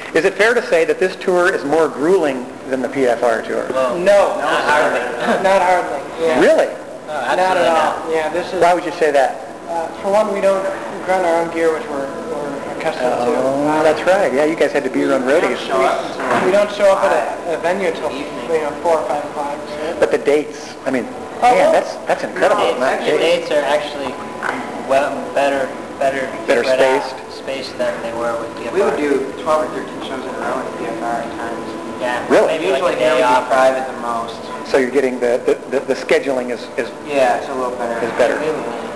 Is it fair to say that this tour is more grueling than the PFR tour? Well, No, not hardly. not hardly. Yeah. Really? Not at all. Yeah, this is. Why would you say that? For one, we don't run our own gear, which we're accustomed to. Oh, that's right. Yeah, you guys had to be your own roadies. We don't show up at a venue until 4 or 5 o'clock. But the dates, I mean, man, that's incredible. The dates are actually better spaced than they were with PFR. We would do 12 or 13 shows in a row at PFR at times. Yeah, Really? maybe Usually like a here we day do off. 5 at the most. So you're getting the scheduling is Yeah, it's a little better. better. We